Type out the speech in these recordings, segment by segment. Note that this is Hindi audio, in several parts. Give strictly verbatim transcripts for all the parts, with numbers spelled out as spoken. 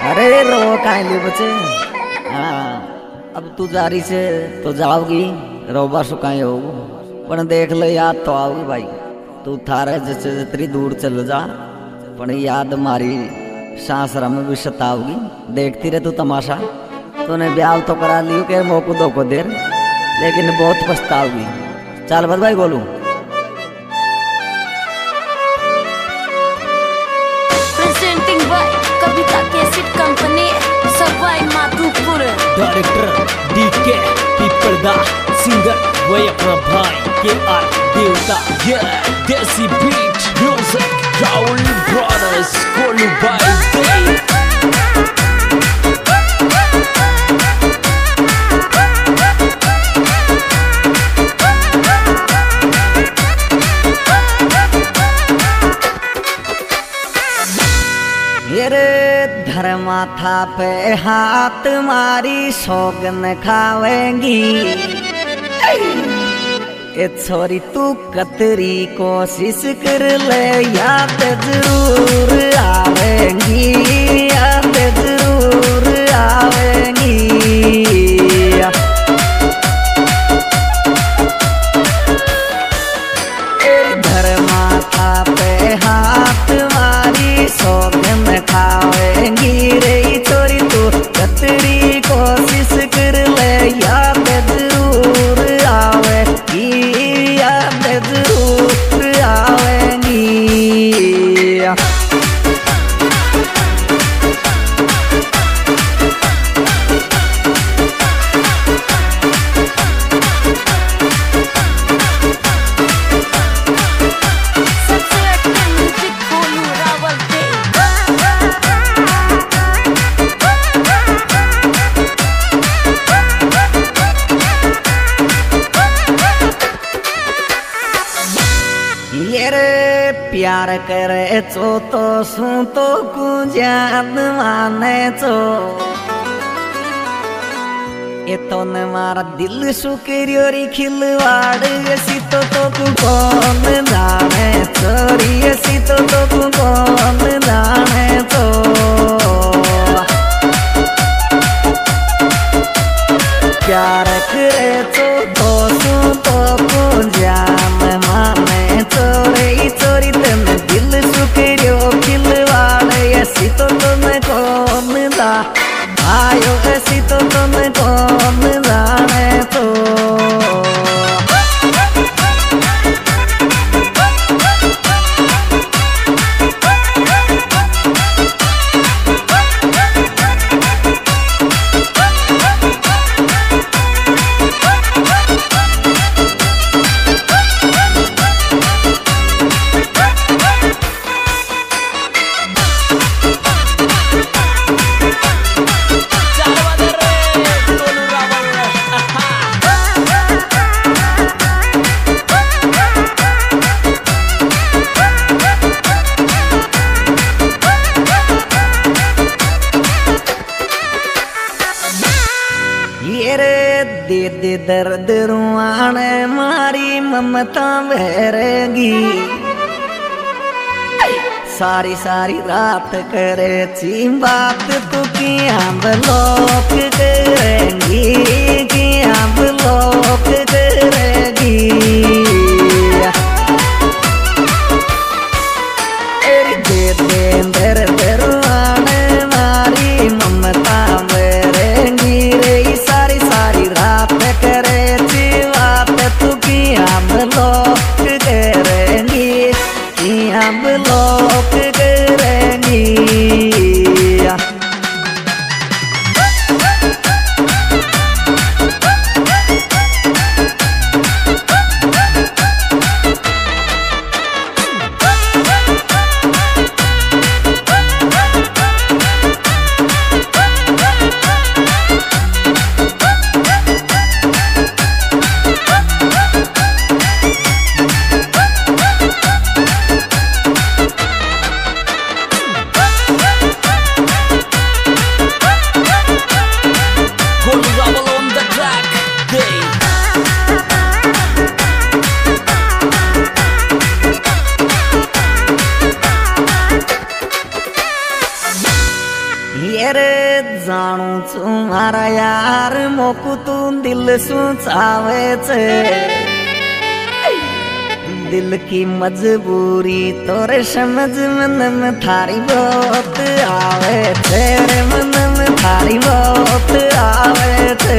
अरे रो काहे ले बचे। हाँ अब तू जा रही से तो जाओगी, रोबा सुखाए हो पण देख ले याद तो आओगी भाई। तू थारे जैसे जितनी दूर चल जा पण याद मारी सांसरा में भी सताओगी। देखती रहे तू तमाशा। तूने ब्याह तो करा लियो के मोको दो को देर, लेकिन बहुत पछताओगी। चल बस भाई बोलू। Presenting by Kavita cassette company Sawai Madhopur. Director D K पीपल दा, सिंगर वही अपना भाई के आर देवता। ये देसी बीट म्यूजिक राहुल ब्रदर्स कोलू बाय दे। माथा पे हाथ मारी सौगन खावेंगी। ए छोरी तू कतरी कोशिश कर ले, याद जरूर आवेंगी, याद जरूर आवेंगी। इधर माथा पे हाथ मारी सौगन खावेंगी। रे छोरी तू कतरी कोशिश कर ले, याद जरूर आवेगी, याद जरूर आवेगी। प्यार करे चो तो सू तो कुजान माने चो। ये तो न मारा दिल सुकरियो री खिलवाड़, ऐसी तो तो कु कौन जाने चोरी, ऐसी तो तो कु कौन जाने चो। प्यार करे चो तो सू तो कुजान माने चोरे। चोरी तेने दिल सुकरियो खिलवाड़, ऐसी तो तुम्हें कौन दा आयो, ऐसी तो तुम्हें कौन जाने तो। दे दे दर्द रुआने मारी ममता बहरेगी। सारी सारी रात करे ची बात तू की हम लोग करेंगी, की हम लोग करेंगी। दे दे दर्द रुआने मारी ममता बहरेगी। रे सारी सारी रात करे ची बात तू की हम लोग करेंगी, की हम लोग करेंगी। रे जानू छू मारा यार मोकू तू दिल सु चावे छे दिल की मजबूरी तोरे समझ मन में थारी बहुत आवे तेरे मन में थारी बहुत आवे थे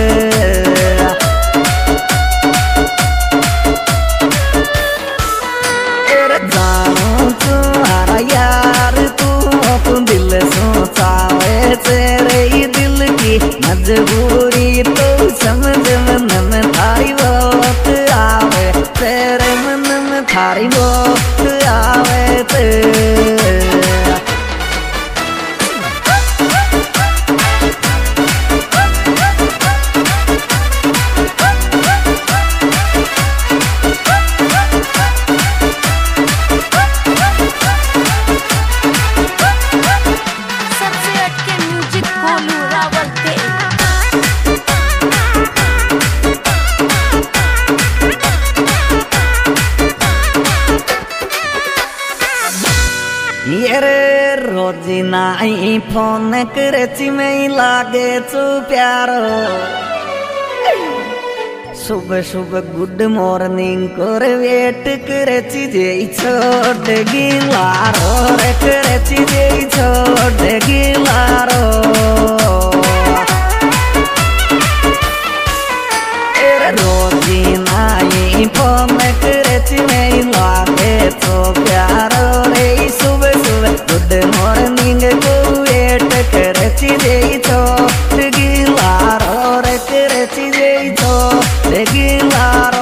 जानू तुम्हारा यार तू तू दिल सोचावे तेरे दिल की मजबूरी तो समझ मन में थारी बहुत आवे तेरे मन में थारी बहुत आवे तेरे रोजी नाई फोन करची में लागे चु प्यारो सुबह सुबह गुड मॉर्निंग कर वेट करची जे छोड़ गिलारो रे करची जे छोड़ गिलारो रोजी नाई फोन करची में लागे चु प्यारो रे सुबह सुबह गुड मॉर्निंग को वेट करची जे छोड़ गिलारो रे करची जे छोड़ गिलारो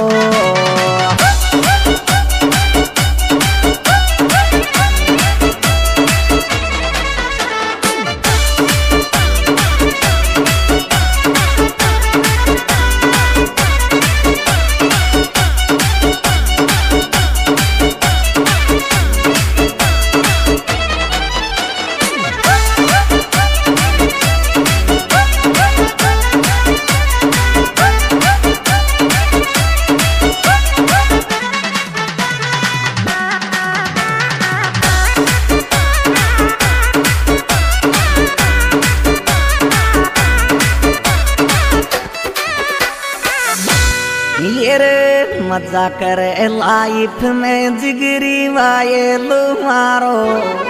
मजा करे लाइफ में जिगरी वाये लो मारो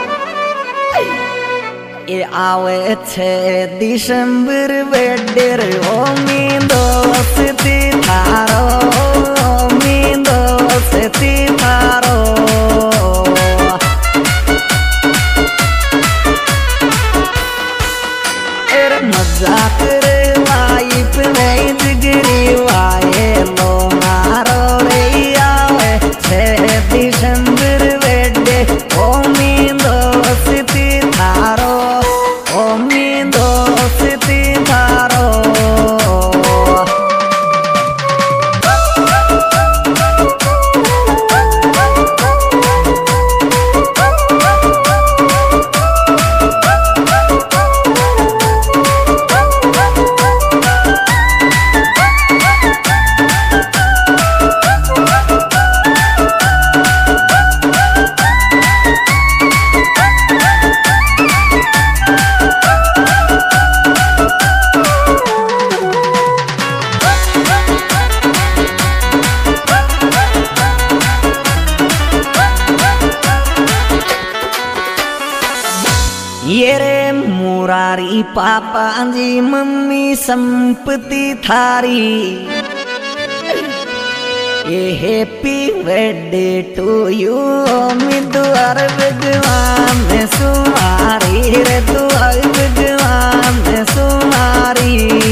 ये आवे छे दिसंबर बेडेर ओ मी दोस्ती थारो मी दोस्ती थारो एर मजा करे लाइफ में जिगरी वाये लो मारो दिसंबर बेडे ओ मी दोस्ती थारो ओ मी दोस्ती थारो ये रे मुरारी पापा जी मम्मी संपत्ति थारी ये हैप्पी बर्थडे टू यू उम्मीदवार भगवान सुमारी रे दुआ भगवान सुमारी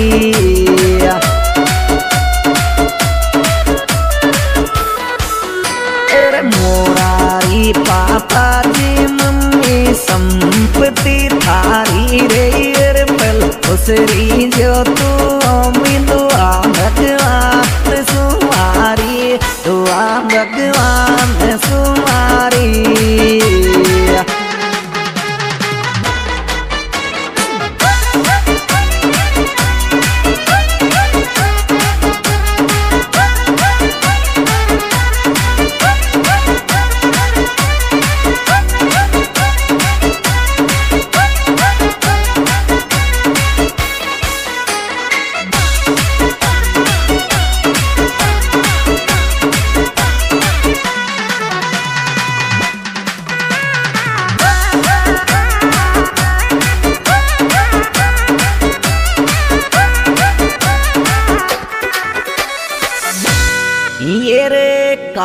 मोरारी पापा जी मम्मी संपत्ति थारी रे पल उसरी जो तू उम्मीद दुआ भगवान सुमारी दुआ भगवान सुमारी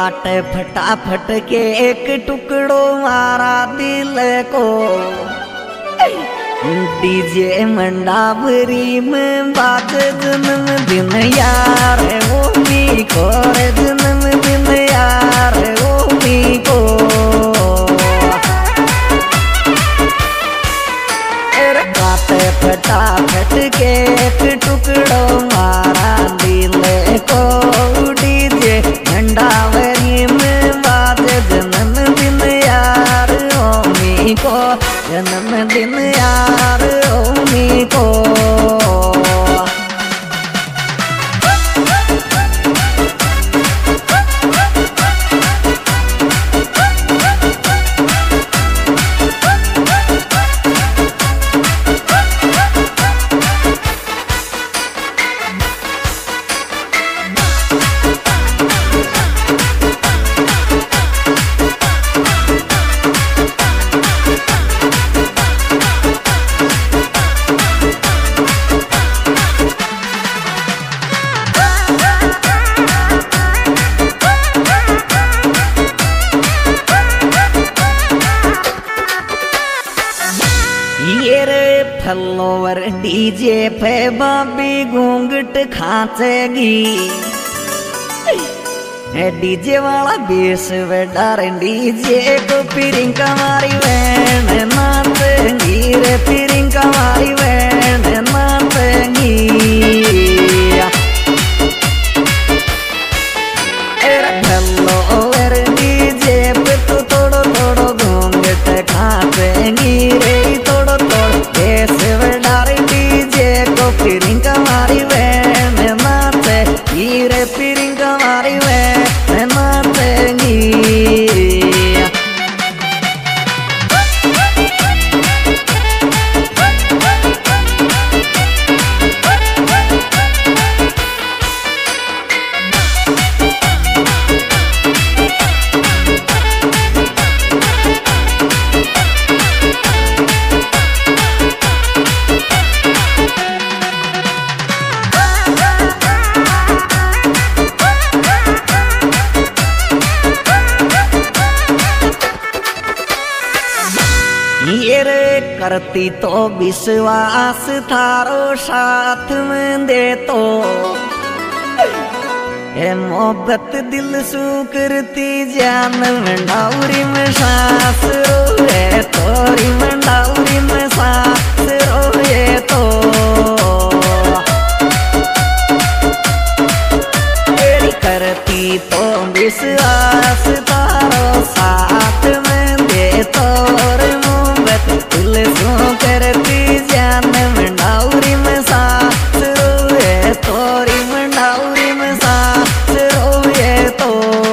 काटे फटाफट के एक टुकड़ो मारा दिल को डीजे मंडावरी में बात जन्म दिन यार वो मी को रे जन्म दिन यार वो मी को काटे फटाफट के एक टुकड़ो मारा दिल को डीजे मंडावरी में बात जन्म दिन यार ओ मी को जन्मदिन यार ओमी को फलोवर डीजे पे बाबी घूंघट खाचेगी डीजे वाला बेस वे डार डीजे को पिरिंग कमारी वैन नाचेगी रे पिरिंग कमारी वैन नाचेगी फलोवर डीजे पे तो थोड़ो थोड़ो घूंघट खाचेगी रे थोड़ो थोड़ो पिरिंग कमारी वैन नाचे हीरे पिरिंग कमारी वैन नाचेगी ये रे करती तो विश्वास थारो साथ में दे तो ए मोहब्बत दिल सु करती जान मंडाउरी में सांस रोए तोरी मंडाउरी में सांस रोए तो तेरी करती तो विश्वास थारो साथ में दे तो दिल सो करती जान मंडाउरी में सांस रोए तोरी मंडाउरी में सांस रोए तो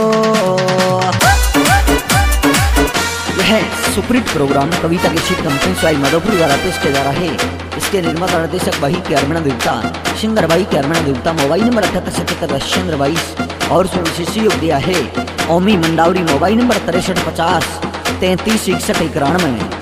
यह सुपरहिट प्रोग्राम कविता के शीट कंपनी स्वाई माधोपुर द्वारा पेश किया जा रहा है। इसके निर्माता निर्देशक भाई के अरमणा देवता, सिंगर भाई के अरमणा देवता। मोबाइल नंबर अठहत्तर सतहत्तर चंद्र बाईस और उसमें विशेष योग दिया है ओमी मंडाउरी। मोबाइल नंबर तिरसठ पचास तैंतीस इकसठ इक्यानवे।